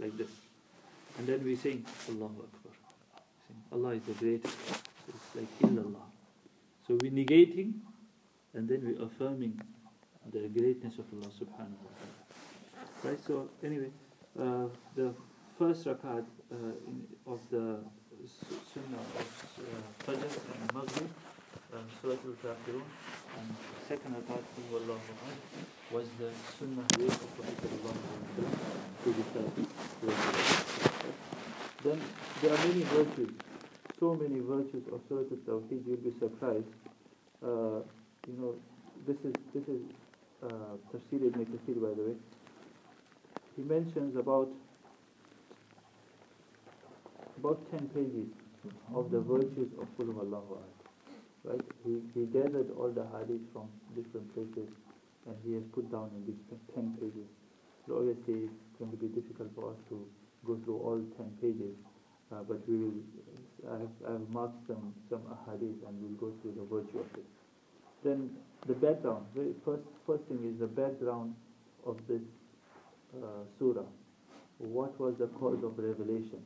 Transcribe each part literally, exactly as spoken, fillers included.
like this. And then we sing Allahu Akbar. Sing, Allah is the greatest. It's like illallah. So we're negating and then we're affirming the greatness of Allah subhanahu wa ta'ala. Right, so anyway, uh, the first rakat uh, in, of the sunnah of uh, Fajr and Maghrib, uh, Surah Al-Kafirun, and second rakat of Allah was the sunnah way of Prophet sallallahu alaihi wasallam to recite. Then there are many virtues, so many virtues of Surah Al-Tawheed, you'll be surprised. Uh, you know, this is this is uh, Tafsir Ibn Kathir, by the way. He mentions about about ten pages of the virtues of Qul Huwallahu Ahad. Right? He he gathered all the hadith from different places, and he has put down in these ten pages. So obviously it's going to be difficult for us to go through all ten pages, uh, but we will. I have, I have marked some some ahadith, and we'll go through the virtue of it. Then the background. The first first thing is the background of this uh, surah. What was the cause of revelation?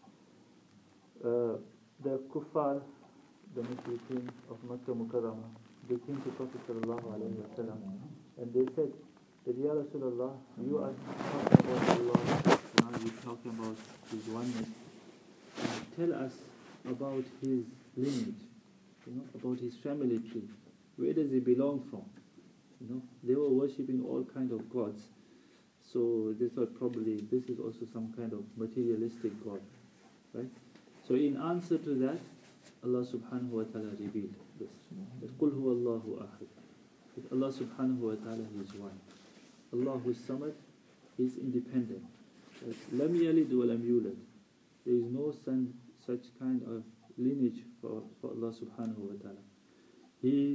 Uh, the kuffar, the mushrikeen of Makkah Mukarramah, they came to Prophet sallallahu alaihi wasallam, and they said that, Ya Rasulullah, you are talking about Allah, now you're talking about His oneness. Uh, tell us about His lineage, you know, about His family tree. Where does He belong from? You know, they were worshipping all kinds of gods, so they thought probably this is also some kind of materialistic god, right? So in answer to that, Allah subhanahu wa ta'ala revealed this. That Qul Huwallahu Ahad. That Allah subhanahu wa ta'ala is one. Allahu Samad is independent. Lam yalid wa lam yulad. There is no son, such kind of lineage for, for Allah subhanahu wa ta'ala. He is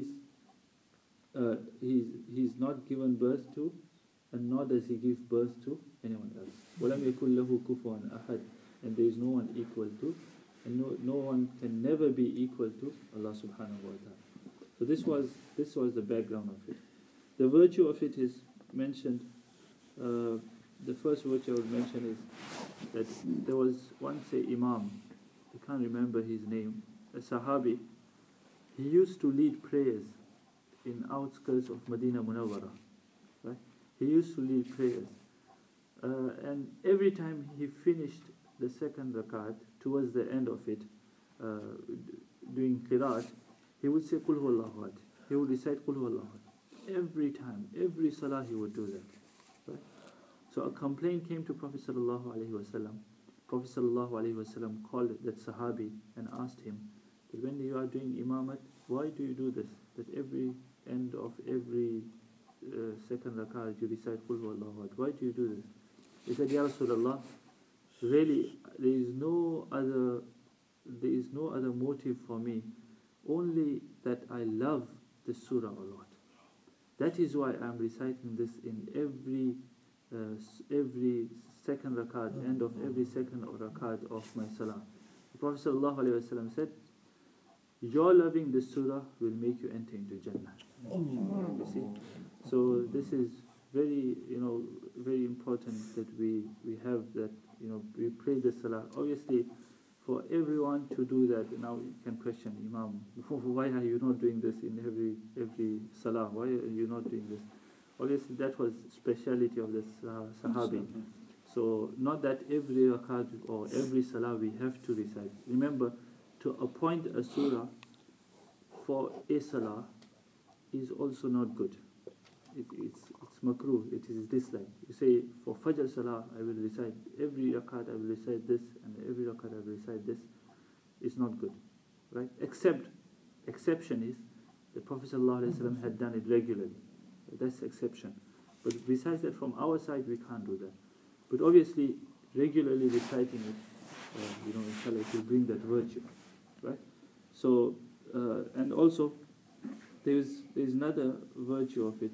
uh, he's, he's not given birth to, and nor does He give birth to anyone else. وَلَمْ يَكُنْ لَهُ كُفُوًا أَحَدٍ. And there is no one equal to, and no, no one can never be equal to Allah subhanahu wa ta'ala. So this was this was the background of it. The virtue of it is mentioned. Uh, the first virtue I would mention is that there was once a imam, I can't remember his name, a Sahabi. He used to lead prayers in outskirts of Medina Munawwara. Right? He used to lead prayers, uh, and every time he finished the second rakat, towards the end of it, uh, doing qiraat, he would say Qul Huwallahu Ahad. He would recite Qul Huwallahu Ahad. Every time, every salah he would do that. Right? So a complaint came to Prophet sallallahu alaihi wasallam. Prophet sallallahu alaihi wasallam called that Sahabi and asked him that when you are doing imamat, why do you do this? That every end of every uh, second rakat you recite Qul Huwallahu Ahad. Why do you do this? He said, Ya Rasulullah, really, there is no other, there is no other motive for me, only that I love the surah a lot. That is why I am reciting this in every, uh, every second rakat, end of every second rakat of my salah. The Prophet sallallahu alaihi wasallam said, your loving this surah will make you enter into Jannah. You see, so this is very, you know, very important that we we have that. You know, we pray the salah. Obviously, for everyone to do that, now you can question, Imam, why are you not doing this in every every salah? Why are you not doing this? Obviously, that was speciality of this uh, Sahabi. So, not that every rakat or every salah we have to recite. Remember, to appoint a surah for a salah is also not good. It, it's it's makruh, it is disliked. You say, for Fajr Salah, I will recite every rakat, I will recite this, and every rakat I will recite this. It's not good, right? Except, exception is, the Prophet ﷺ had done it regularly. That's exception. But besides that, from our side, we can't do that. But obviously, regularly reciting it, uh, you know, inshallah, it will bring that virtue, right? So, uh, and also, there's there's another virtue of it.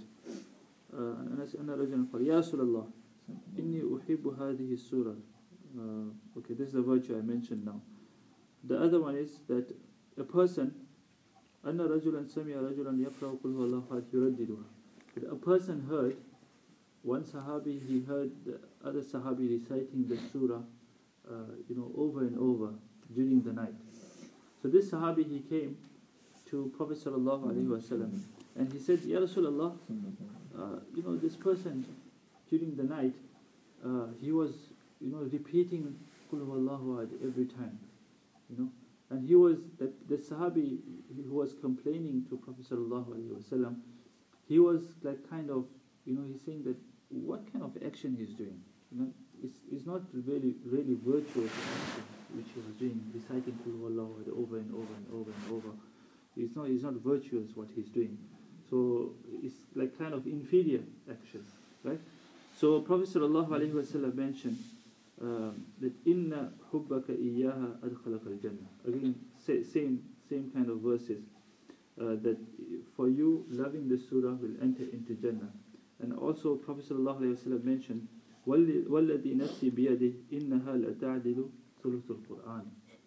أنا أنا رجل قال يا رسول الله إني أحب هذه السورة. Okay, this is the virtue I mentioned now. The other one is that a person أن رجلا سمع رجلا يقرأ قل هو الله أحد يرددها. A person heard, one Sahabi, he heard other Sahabi reciting the surah, uh, you know, over and over during the night. So this Sahabi, he came to Prophet sallallahu alaihi wasallam, and he said, Ya Rasulullah, uh, you know, this person during the night, uh, he was, you know, repeating Qul huwallahu ahad every time, you know, and he was, that the Sahabi who was complaining to Prophet sallallahu alaihi wasallam, he was like kind of, you know, he's saying that what kind of action he's doing, you know, it's, it's not really, really virtuous action which he was doing, reciting Qul huwallahu ahad over and over and over and over. It's not, it's not virtuous what he's doing. So it's like kind of inferior action, right? So Prophet sallallahu alaihi wasallam mentioned um, that inna hubbaka iyyaha adkhalaka al-jannah. Again, say, same same kind of verses. Uh, that for you loving the surah will enter into Jannah. And also Prophet sallallahu alaihi wasallam mentioned وَالَّذِي نَفْسِي بِيَدِهِ إِنَّهَا لَتَعْدِلُ ثُلُثُ الْقُرْآنِ.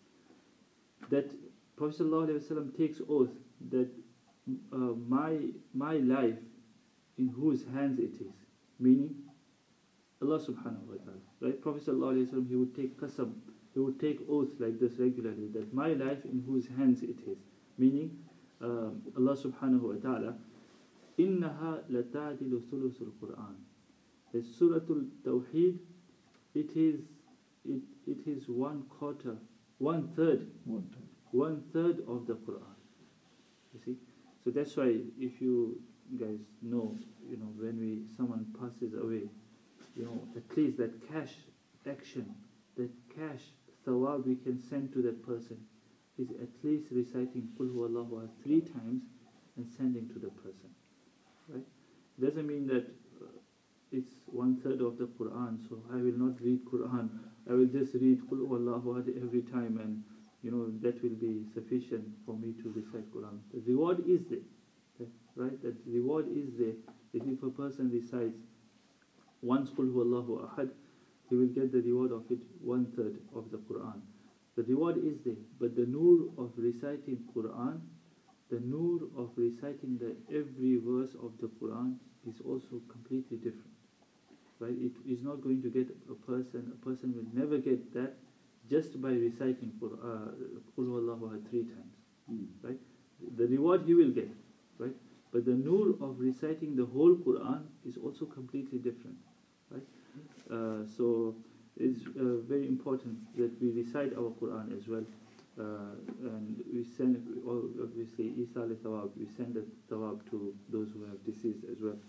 That Prophet sallallahu alaihi wasallam takes oath that uh, my my life in whose hands it is, meaning Allah subhanahu wa ta'ala, right? Prophet sallallahu alaihi wasallam, he would take qasam, he would take oath like this regularly, that my life in whose hands it is, meaning um, Allah subhanahu wa ta'ala, innaha lata'dilu thuluthul Qur'an. The Suratul Tawheed, it is it it is one quarter, one third, one third, one third of the Quran. You see, so that's why if you guys know, you know, when we someone passes away, you know, at least that cash action, that cash thawab we can send to that person is at least reciting Qul huwallahu ahad three times and sending to the person, right? Doesn't mean that uh, it's one third of the Quran, so I will not read Quran, I will just read Qul huwallahu ahad every time, and you know, that will be sufficient for me to recite Quran. The reward is there, right? That reward is there. That if a person recites once Qul huwallahu ahad, he will get the reward of it one third of the Quran. The reward is there, but the nur of reciting Quran, the nur of reciting the every verse of the Quran is also completely different, right? It is not going to get a person, a person will never get that just by reciting Qul huwallahu ahad three times, mm. right? The reward he will get, right? But the nur of reciting the whole Quran is also completely different, right? Uh, so it's uh, very important that we recite our Quran as well, uh, and we send, obviously, Isal Thawab, we send the Thawab to those who have deceased as well.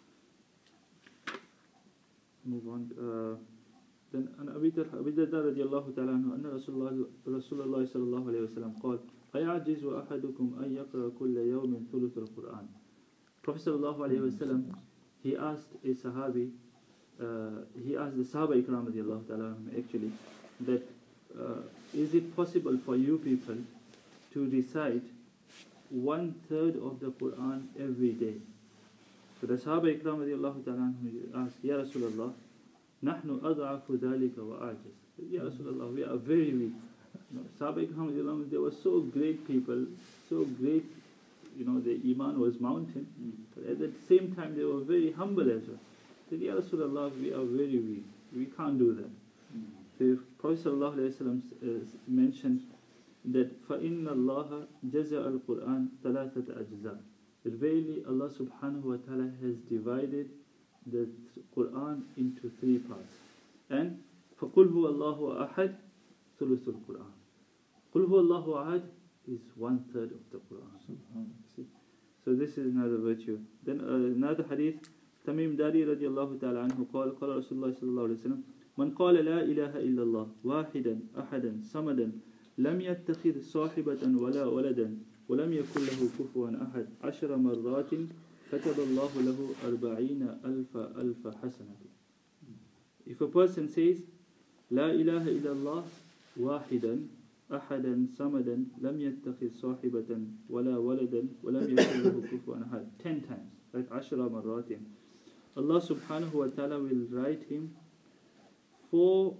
Move on. Uh, then, an Abi Darda radiallahu ta'ala anhu, anna Rasulullah Rasulullah sallallahu alayhi wa sallam قال أَيَعْجِزُ أَحَدُكُمْ أَن يَقْرَأَ كُلَّ يَوْمٍ ثُلُثَ الْقُرْآنِ. Prophet sallallahu alayhi wa sallam, he asked a Sahabi, Uh, he asked the Sahaba Ikram radiallahu ta'ala actually, that uh, is it possible for you people to recite one third of the Quran every day? So the Sahaba Ikram radiallahu ta'ala asked, Ya Rasulullah, نحن أضعف ذلك وأعجز. Ya Rasulullah, we are very weak. You know, Sahaba Ikram radiallahu, they were so great people, so great, you know, the Iman was mountain, but at the same time they were very humble as well. Ya Rasulullah, we are very weak, we can't do that. Mm-hmm. So Prophet sallallahu alaihi wasallam uh, mentioned that فَإِنَّ اللَّهَ جَزَأَ الْقُرْآنَ ثَلَاثَةَ أَجْزَاء. That really Allah subhanahu wa ta'ala has divided the Quran into three parts. And فَقُلْ هُوَ اللَّهُ أَحَدْ ثُلُثُ الْقُرْآنِ. قُلْ هُوَ اللَّهُ أَحَدْ is one third of the Quran. See? So this is another virtue. Then uh, another hadith, Tamim Dari radiallahu ta'ala anhu قال قال رسول الله صلى الله عليه وسلم من قال لا إله إلا الله واحدا أحدا صمدا لم يتخذ صاحبة ولا ولدا ولم يكن له كفوا أحد عشر مرات كتب الله له أربعين ألف ألف حسنة. If a person says لا إله إلا الله واحدا أحدا صمدا لم يتخذ صاحبة ولا ولدا ولم يكن له كفوا أحد ten times, right? عشر مرات, Allah subhanahu wa ta'ala will write him for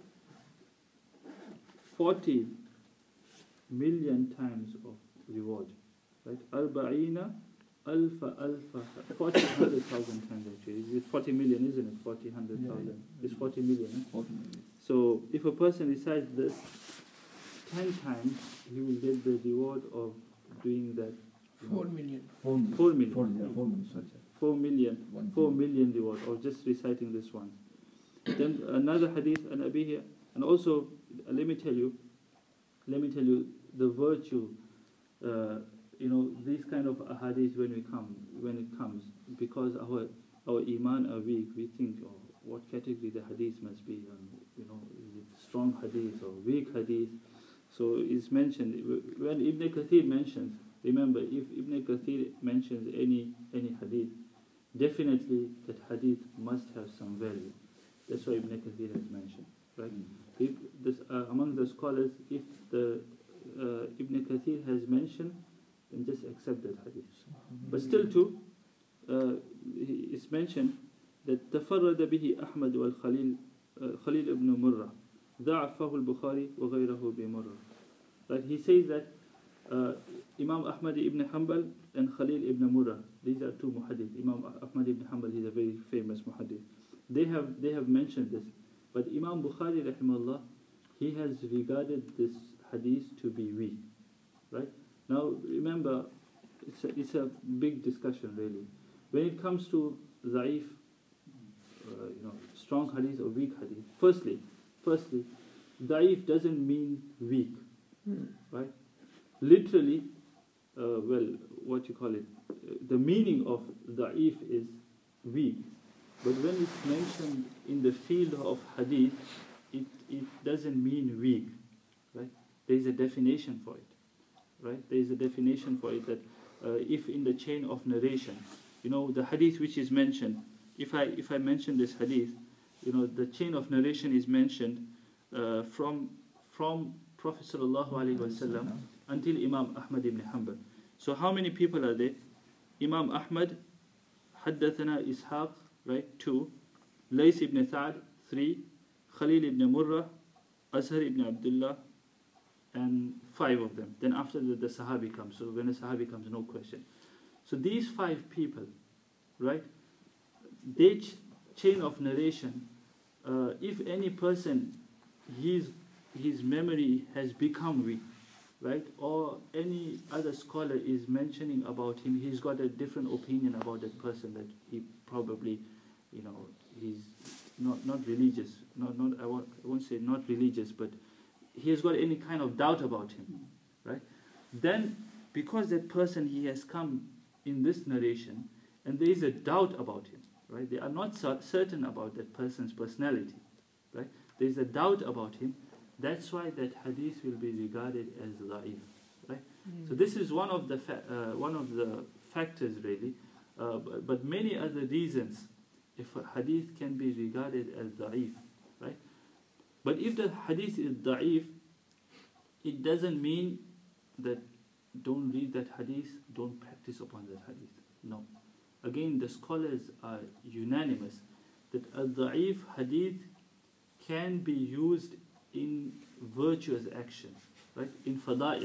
forty million times of reward, right? Arba'ina alfa, alfa, forty, hundred thousand times actually. It's forty million, isn't it? Forty, hundred thousand. Yeah. It's forty million. Eh? forty million. So if a person recites this ten times, he will get the reward of doing that. Four million. Four million. Four million. Four, yeah, four million. Four million. One four million reward of just reciting this one. Then another hadith, an Abihi, and also uh, let me tell you, let me tell you the virtue. Uh, you know, these kind of hadith when we come, when it comes, because our our iman are weak, we think, oh, what category the hadith must be, um, you know, is it strong hadith or weak hadith? So it's mentioned when Ibn Kathir mentions. Remember, if Ibn Kathir mentions any any hadith, definitely that hadith must have some value. That's why Ibn Kathir has mentioned, right? Mm-hmm. If this, uh, among the scholars, if the uh, Ibn Kathir has mentioned, then just accept that hadith. Mm-hmm. But still, too, uh, it's mentioned that تفرد به أحمد والخليل خليل ibn Murrah ضعفه البخاري وغيره بمرة. Right? He says that uh, Imam Ahmad ibn Hanbal and Khalil ibn Murrah, these are two muhaddith. Imam Ahmad ibn Hanbal, he's a very famous muhaddith. They have they have mentioned this, but Imam Bukhari rahimahullah, he has regarded this hadith to be weak. Right? Now remember, it's a, it's a big discussion really. When it comes to Za'if, uh, you know, strong hadith or weak hadith, firstly, firstly, Da'if doesn't mean weak, hmm. right? Literally, uh, well, what you call it, uh, the meaning of Da'if is weak. But when it's mentioned in the field of hadith, it, it doesn't mean weak, right? There is a definition for it, right? There is a definition for it that uh, if in the chain of narration, you know, the hadith which is mentioned, if I if I mention this hadith, you know, the chain of narration is mentioned uh, from from Prophet sallallahu alaihi wasallam until Imam Ahmad ibn Hanbal. So how many people are there? Imam Ahmad, Haddathana Ishaq, right, two, Lays ibn Tha'ad, three, Khalil ibn Murrah, Azhar ibn Abdullah, and five of them. Then after that the Sahabi comes. So when a Sahabi comes, no question. So these five people, right, they ch- chain of narration, uh, if any person, his his memory has become weak, right, or any other scholar is mentioning about him, he's got a different opinion about that person, that he probably, you know, he's not not religious, not not I won't I won't say not religious, but he has got any kind of doubt about him, right? Then because that person, he has come in this narration, and there is a doubt about him, right? They are not certain about that person's personality, right? There is a doubt about him. That's why that hadith will be regarded as da'if, right? Mm. So this is one of the fa- uh, one of the factors really, uh, but, but many other reasons if a hadith can be regarded as da'if, right? But if the hadith is da'if, it doesn't mean that don't read that hadith, don't practice upon that hadith. No. Again, the scholars are unanimous that a da'if hadith can be used in virtuous actions, right? In fada'il.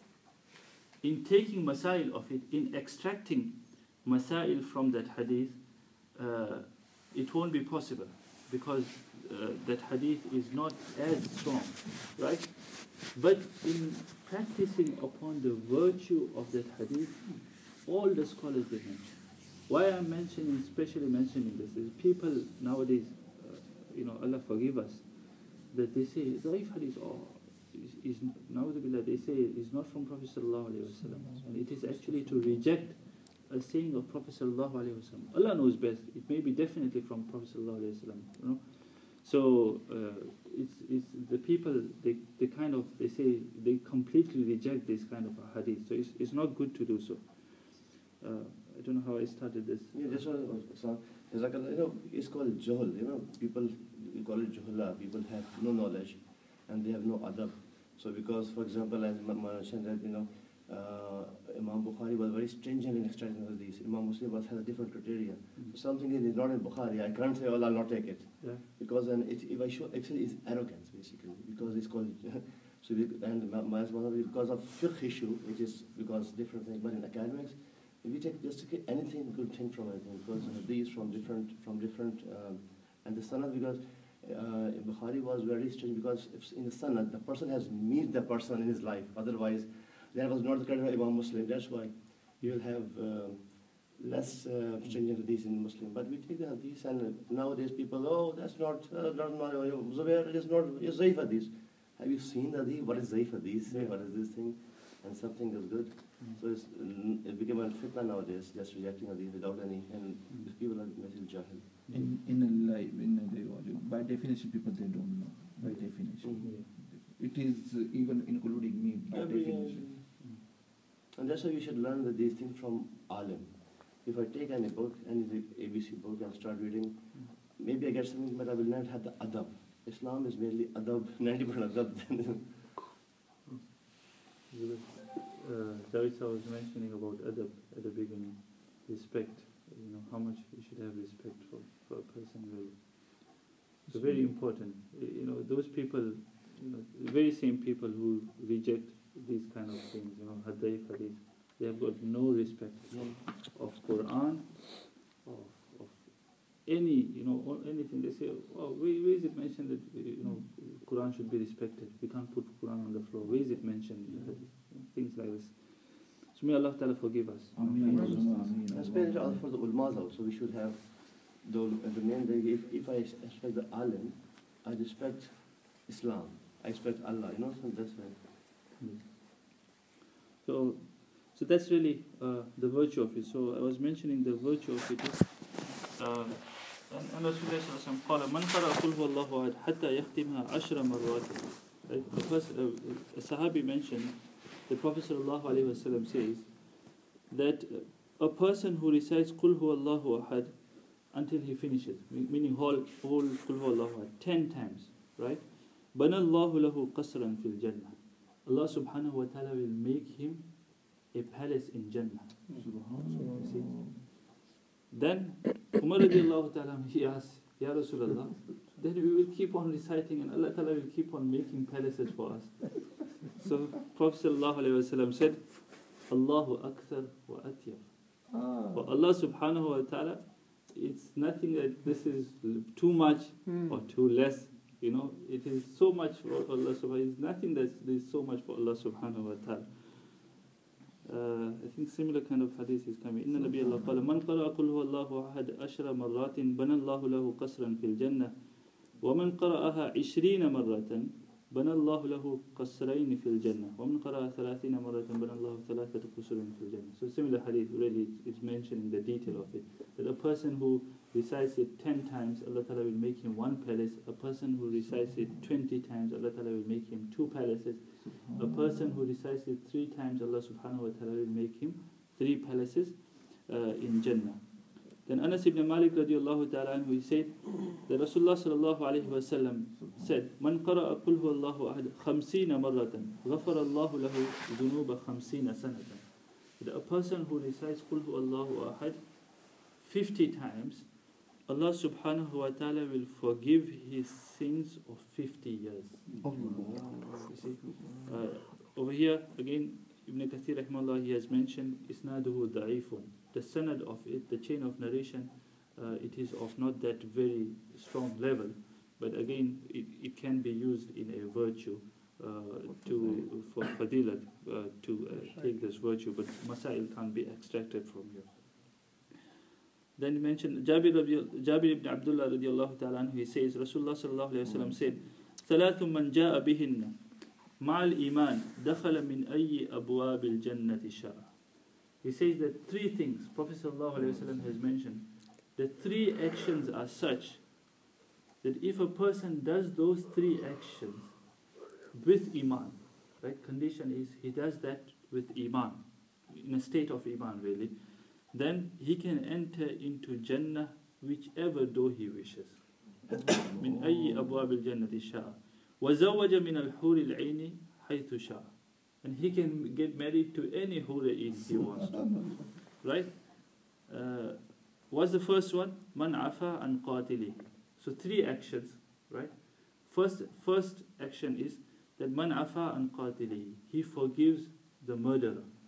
In taking masail of it, in extracting masail from that hadith, uh, it won't be possible because uh, that hadith is not as strong, right? But in practicing upon the virtue of that hadith, all the scholars they mention. Why I'm mentioning, especially mentioning this, is people nowadays, uh, you know, Allah forgive us, that they say Da'if hadith, oh, is, is na'udhu they say is not from Prophet sallallahu alaihi wasallam, and it is actually to reject a saying of Prophet sallallahu alaihi wasallam. Allah knows best. It may be definitely from Prophet sallallahu alaihi wasallam, you know. So uh, it's it's the people they, they kind of they say they completely reject this kind of a hadith. So it's it's not good to do so. Uh, I don't know how I started this. Yeah, this one, so, it's like, you know, it's called Juhul. You know, people you call it Juhula. People have no knowledge, and they have no adab. So because, for example, as I mentioned that, you know, uh, Imam Bukhari was very stringent in extracting hadith. Imam Muslim was has a different criteria. Mm-hmm. So something is not in Bukhari, I can't say, oh, I'll not take it. Yeah. Because then it, if I show, actually it's arrogance basically, because it's called. So we, and because of fiqh issue, which is because different things, but in academics, we take just take anything good thing from anything, because these from different from different um, and the sanad, because uh, Bukhari was very strange, because if in the sanad the person has met the person in his life, otherwise there was not the kind of Imam Muslim. That's why you will have uh, less uh, stringent hadith in Muslim. But we take the hadith, and nowadays people, oh, that's not uh, not not Zubair is not is Zaif hadith. Have you seen the hadith? What is Zaif hadith? Yeah. What is this thing? And something is good. Mm. So it's, it became a fitna nowadays, just rejecting hadith without any, and Mm. if people are making jahil. In in a life, in a day, by definition, people they don't know. By definition, Mhm. it is uh, even including me. By Every- definition, And that's why we should learn that these things from alim. If I take any book, any A B C book, and start reading, maybe I get something, but I will not have the adab. Islam is merely adab, ninety percent adab. Uh, Darisa was mentioning about adab at the beginning, respect. You know how much we should have respect for, for a person. Really, so very important. You know those people, you know, the very same people who reject these kind of things. You know, hadith, hadith. They have got no respect of Quran, of, of any, you know, or anything. They say, oh, where, where is it mentioned that you know Quran should be respected? We can't put Quran on the floor. Where is it mentioned in the hadith? You know, things like this. So may Allah Ta'ala forgive us. Ameen, You know, Ameen, And especially also for the ulmas also, we should have the, the main thing. If, if I respect the alim, I respect Islam. I respect Allah. You know, so that's why. So, so that's really uh, the virtue of it. So I was mentioning the virtue of it is, uh, and, and Rasulullah sallallahu alaihi wasallam قال من قرأ قل هو الله أحد حتى يختمها عشر مرات. Right? The first, uh, a Sahabi mentioned, the Prophet sallallahu alaihi wasallam says that a person who recites قل هو الله أحد until he finishes, meaning whole whole قل هو الله أحد ten times, right? بنى الله له قصرا في الجنة. Allah subhanahu wa ta'ala will make him a palace in Jannah. Subhanallah. See? Then Umar radiallahu ta'ala, he asked, Ya Rasulullah, then we will keep on reciting and Allah ta'ala will keep on making palaces for us. So Prophet sallallahu alayhi wa sallam said, Allahu akthar wa atyab. For Allah subhanahu wa ta'ala, it's nothing that this is too much or too less. You know, it is so much for Allah subhanahu wa ta'ala. It's nothing that is so much for Allah subhanahu wa ta'ala. Uh, I think similar kind of hadith is coming. إن النبي الله قال من قرأ قل هو الله أحد عشر مرات بنى الله له قصرا في الجنة ومن قرأها عشرين مرة بنى الله له قصرين في الجنة ومن قرأها ثلاثين مرة بنى الله ثلاثة قصور في الجنة. So similar hadith really is mentioning the detail of it. That a person who recites it ten times, Allah Ta'ala will make him one palace. A person who recites it twenty times, Allah Ta'ala will make him two palaces. A person who recites it three times, Allah Subhanahu wa Ta'ala will make him three palaces uh, in Jannah. Then Anas ibn Malik radiallahu ta'ala anhu, he said that Rasulullah sallallahu alayhi wa sallam said, Man qara'a qul huwa Allahu ahad khamsina marratan ghafara Allahu lahu dhunuba khamsina sanatan. That a person who recites qul huwa Allahu ahad fifty times, Allah subhanahu wa ta'ala will forgive his sins of fifty years. You see? Uh, over here, again, Ibn Kathir rahimahullah, he has mentioned isnaduhu da'ifun. The sanad of it, the chain of narration, uh, it is of not that very strong level, but again, it, it can be used in a virtue uh, to for fadilat, uh, to uh, take this virtue, but masail can't be extracted from here. Then he mentioned Jabir, Jabir ibn Abdullah radiallahu ta'ala anhu, he says, Rasulullah sallallahu alayhi wa sallam said, ثلاث من جاء بهن مع الإيمان دخل من أي أبواب الجنة شاء. He says that three things, Prophet sallallahu alayhi wa sallam has mentioned, the three actions are such that if a person does those three actions with Iman, right, condition is he does that with Iman, in a state of Iman really, then he can enter into Jannah whichever door he wishes. من أي أبواب الجنة شاء وزوج من الحور العين حيث شاء. And he can get married to any hura'in he wants to. Right? Uh, what's the first one? Man afa an qatili. So three actions, right? First, first action is that man afa an qatili. He forgives the murderer.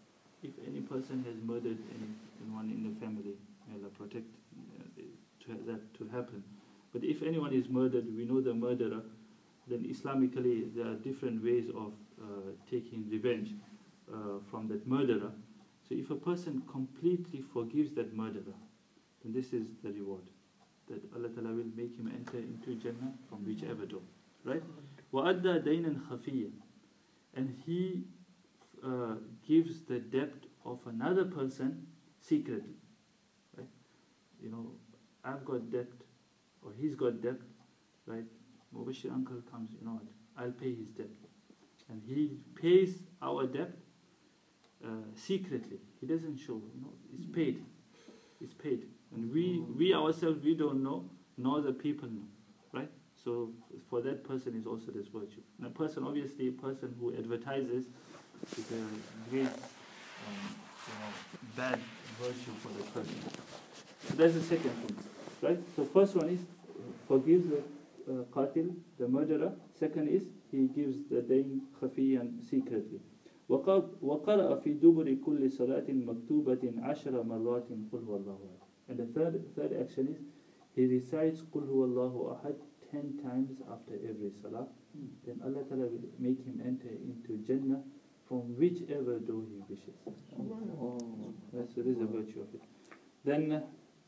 if any person has murdered any, anyone in the family, may Allah protect uh, to, that to happen. But if anyone is murdered, we know the murderer, then Islamically there are different ways of uh, taking revenge uh, from that murderer. So if a person completely forgives that murderer, then this is the reward, that Allah Ta'ala will make him enter into Jannah from whichever door, right? وَأَدَّى دَيْنًا خَفِيًّا, and he uh, gives the debt of another person secretly, right? You know, I've got debt, or he's got debt, right? Mubashir uncle comes, you know what, I'll pay his debt. And he pays our debt uh, secretly. He doesn't show, you know, it's paid. It's paid. And we, we ourselves, we don't know, nor the people know, right? So for that person is also this virtue. And a person, obviously, a person who advertises is a great, um, you know, bad virtue for the person. So that's the second thing, right? So first one is forgives the uh, qatil, the murderer. Second is he gives the dayn khafiyan secretly. وَقَرَأَ فِي دُبُرِ كُلِّ صَلَاةٍ مَكْتُوبَةٍ عَشْرَ مَرَّاتٍ قُلْ هُوَ اللَّهُ أَحَدٌ. And the third third action is he recites قُلْ هُوَ اللَّهُ أَحَدٌ ten times after every salah. Mm. Then Allah Ta'ala will make him enter into Jannah from whichever door he wishes. Oh. Right, so this is the virtue of it. Then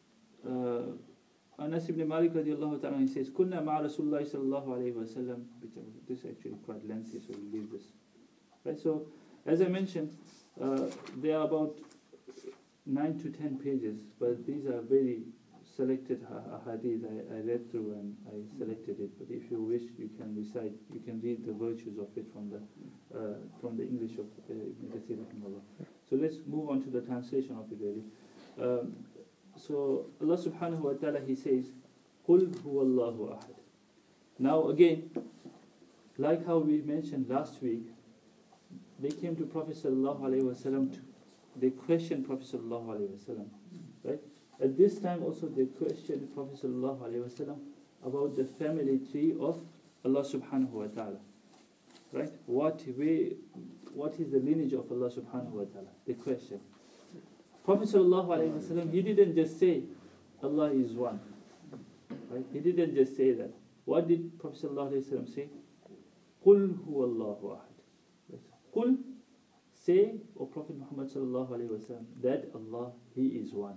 uh, Anas ibn Malik radiallahu ta'ala, he says, كُنَّا مَعَ رَسُولِ اللَّهِ صَلَّى اللَّهُ عَلَيْهِ وَسَلَّمَ. This is actually quite lengthy, so we'll leave this. Right, so as I mentioned, uh, there are about nine to ten pages, but these are very selected hadith. I, I read through and I selected it. But if you wish, you can recite, you can read the virtues of it from the uh, from the English of uh, Ibn Kathir rahimahullah. So let's move on to the translation of it really. Um, so Allah subhanahu wa ta'ala, he says, قُلْ هُوَ اللَّهُ أَحَدٌ. Now again, like how we mentioned last week, they came to Prophet sallallahu alaihi wasallam to, they questioned Prophet sallallahu alaihi wasallam, right? At this time also they questioned Prophet sallallahu alaihi wasallam about the family tree of Allah subhanahu wa ta'ala, right? What way, what is the lineage of Allah subhanahu wa ta'ala? They questioned. Prophet sallallahu alaihi wasallam, he didn't just say Allah is one, right? He didn't just say that. What did Prophet sallallahu alaihi wasallam say? قُلْ هُوَ اللَّهُ أَحَدٌ. Qul, say, O Prophet Muhammad sallallahu alaihi wasallam, that Allah, He is one.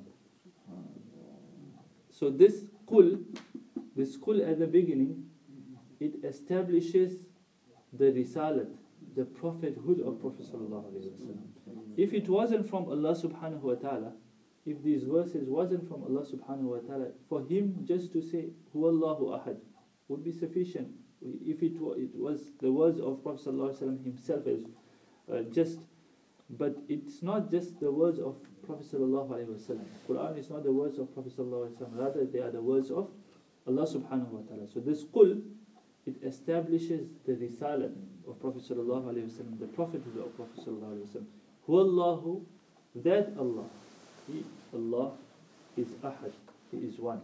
So this qul, this qul at the beginning, it establishes the risalat, the prophethood of Prophet sallallahu alaihi wasallam. If it wasn't from Allah subhanahu wa ta'ala, if these verses wasn't from Allah subhanahu wa ta'ala, for him just to say Huwallahu ahad would be sufficient. If it, it was the words of Prophet sallallahu alaihi wasallam himself as uh, just, but it's not just the words of Prophet sallallahu alaihi wasallam. Quran is not the words of Prophet sallallahu alaihi wasallam. Rather, they are the words of Allah subhanahu wa ta'ala. So this qul, it establishes the risalah of Prophet sallallahu alaihi wasallam, the prophethood of Prophet sallallahu alaihi wasallam. Huwallahu, that Allah, He, Allah is ahad, He is one.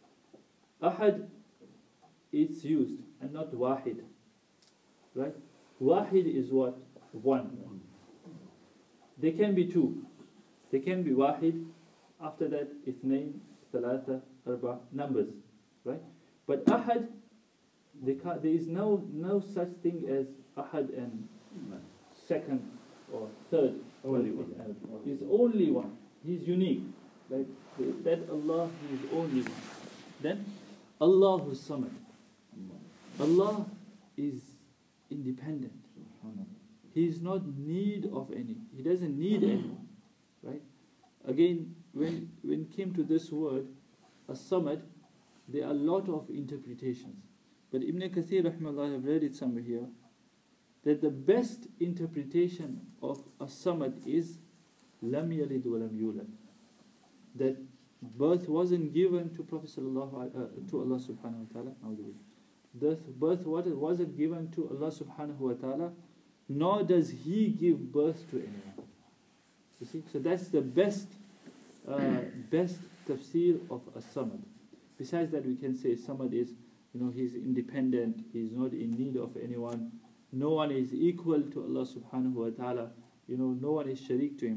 Ahad, it's used, and not wahid, right? Wahid is what? One. There can be two. There can be wahid. After that, ithnain, thalatha, arba, numbers, right? But ahad, there, can't, there is no no such thing as ahad and second or third. Only one. He's only one. He's unique. Like that Allah, He is only one. Then Allahu Samad. Allah is independent. He is not need of any. He doesn't need anyone. Right? Again, when when it came to this word, as-Samad, there are a lot of interpretations. But Ibn Kathir rahimahullah, I've read it somewhere here, that the best interpretation of as-Samad is lam yalid wa lam yulad. That birth wasn't given to Prophet sallallahu alaihi uh, to Allah subhanahu wa ta'ala. Birth, birth wasn't given to Allah subhanahu wa ta'ala, nor does He give birth to anyone. You see, so that's the best, uh, best tafsir of as-Samad. Besides that, we can say Samad is, you know, He's independent. He's not in need of anyone. No one is equal to Allah subhanahu wa ta'ala. You know, no one is sharik to Him.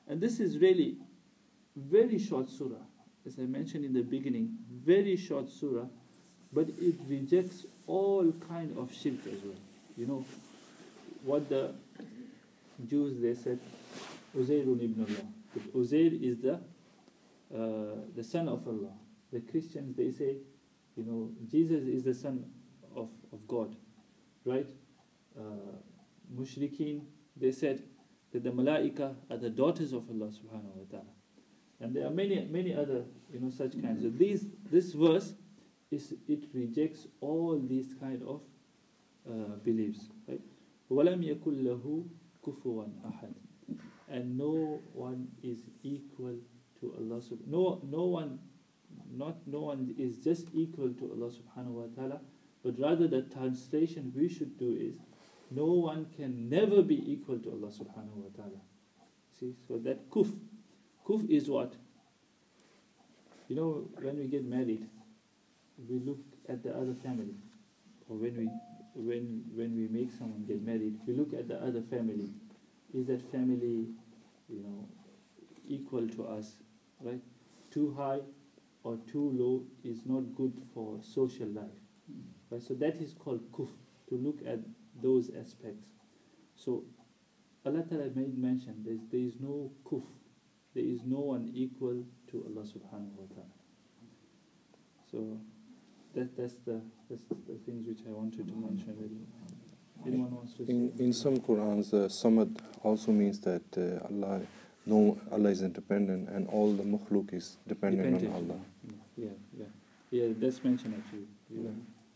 And this is really very short surah, as I mentioned in the beginning, very short surah, but it rejects all kind of shirk as well. You know, what the Jews, they said, Uzairun ibn Allah. That Uzair is the uh, the son of Allah. The Christians, they say, you know, Jesus is the son of, of God, right? Uh, Mushrikeen, they said that the Malaika are the daughters of Allah subhanahu wa ta'ala. And there are many, many other, you know, such kinds. So these, this verse, is it rejects all these kind of uh, beliefs, right? وَلَمْ يَكُلْ لَهُ كُفُوًا أَحَدٍ. And no one is equal to Allah. No, no one, not no one is just equal to Allah subhanahu wa ta'ala, but rather the translation we should do is, no one can never be equal to Allah subhanahu wa ta'ala. See, so that kuf, kuf is what? You know, when we get married, we look at the other family, or when we when when we make someone get married, we look at the other family. Is that family, you know, equal to us, right? Too high or too low is not good for social life, right? So that is called kuf, to look at those aspects. So Allah Ta'ala made mention there is, there is no kuf, there is no one equal to Allah Subhanahu wa Ta'ala. So that that's the that's the things which I wanted to mention. Really. Anyone wants to In, say? in some Qurans, uh, Samad also means that uh, Allah, no, Allah is independent, and all the makhluk is dependent, Dependent. on Allah. Yeah, yeah, yeah. That's mentioned actually. Yeah.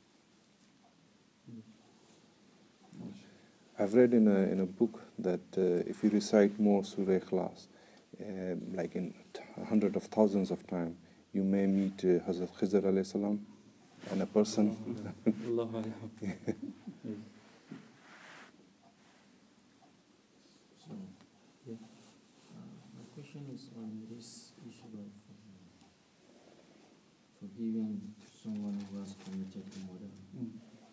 I've read in a in a book that uh, if you recite more Surah Ikhlas, uh, like in t- hundreds of thousands of times, you may meet uh, Hazrat Khizr alayhi salam and a person. Allah Allah. Yeah. So, Yeah. uh, my question is on this issue of uh, forgiving someone who has committed murder. Mm.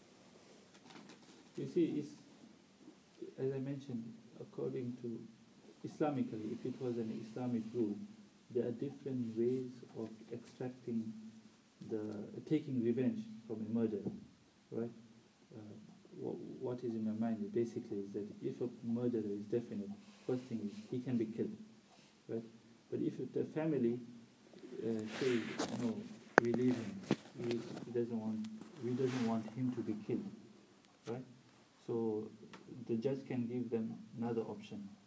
You see, it's, as I mentioned, according to Islamically, if it was an Islamic rule, there are different ways of extracting the taking revenge from a murderer, right? Uh, what, what is in my mind is basically is that if a murderer is definite, first thing is he can be killed, right? But if the family uh, say no, we leave him, we, he doesn't want, we doesn't want him to be killed, right? So the judge can give them another option.